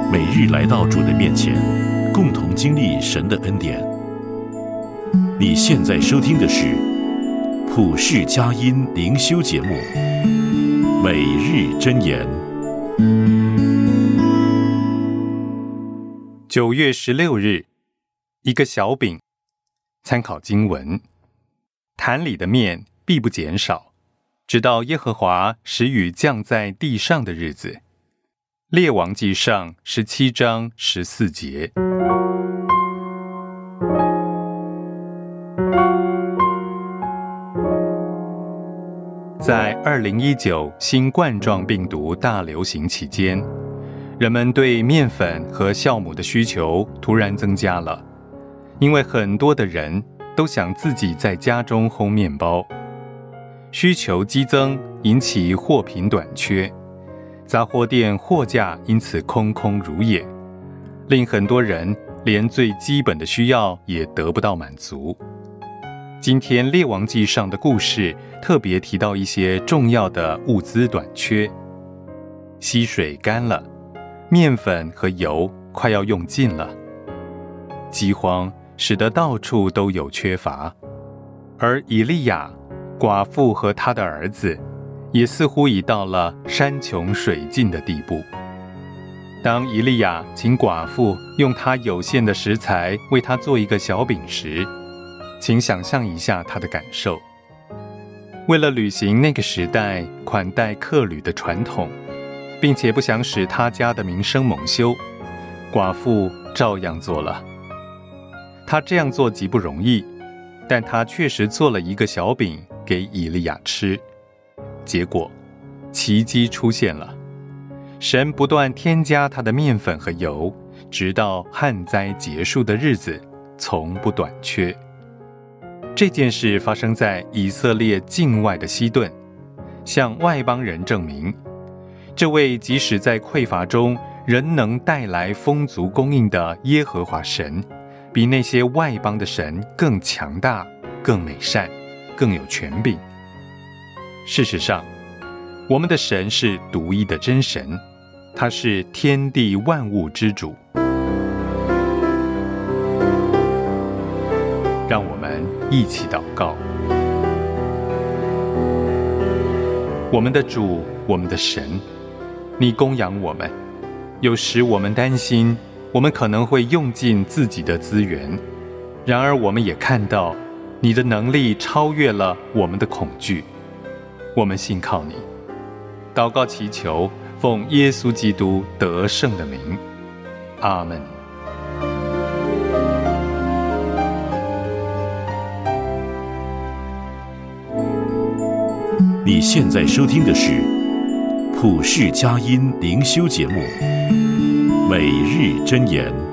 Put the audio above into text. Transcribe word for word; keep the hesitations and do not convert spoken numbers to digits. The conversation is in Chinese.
每日来到主的面前，共同经历神的恩典。你现在收听的是普世佳音灵修节目《每日箴言》。 九月十六日，一个小饼。参考经文：坛里的面必不减少，直到耶和华使雨降在地上的日子。列王记上十七章十四节。在二零一九新冠状病毒大流行期间，人们对面粉和酵母的需求突然增加了，因为很多的人都想自己在家中烘面包。需求激增，引起货品短缺，杂货店货架因此空空如也，令很多人连最基本的需要也得不到满足。今天列王记上的故事特别提到一些重要的物资短缺。溪水干了，面粉和油快要用尽了。饥荒使得到处都有缺乏，而以利亚、寡妇和他的儿子也似乎已到了山穷水尽的地步。当以利亚请寡妇用他有限的食材为他做一个小饼时，请想象一下他的感受。为了履行那个时代款待客旅的传统，并且不想使他家的名声蒙羞，寡妇照样做了。他这样做极不容易，但他确实做了一个小饼给以利亚吃。结果奇迹出现了，神不断添加他的面粉和油，直到旱灾结束的日子从不短缺。这件事发生在以色列境外的西顿，向外邦人证明，这位即使在匮乏中仍能带来丰足供应的耶和华神，比那些外邦的神更强大、更美善、更有权柄。事实上，我们的神是独一的真神，他是天地万物之主。让我们一起祷告。我们的主，我们的神，你供养我们，有时我们担心我们可能会用尽自己的资源，然而我们也看到你的能力超越了我们的恐惧。我们信靠你，祷告祈求，奉耶稣基督得胜的名，阿们。 你现在收听的是普世佳音灵修节目《每日箴言》。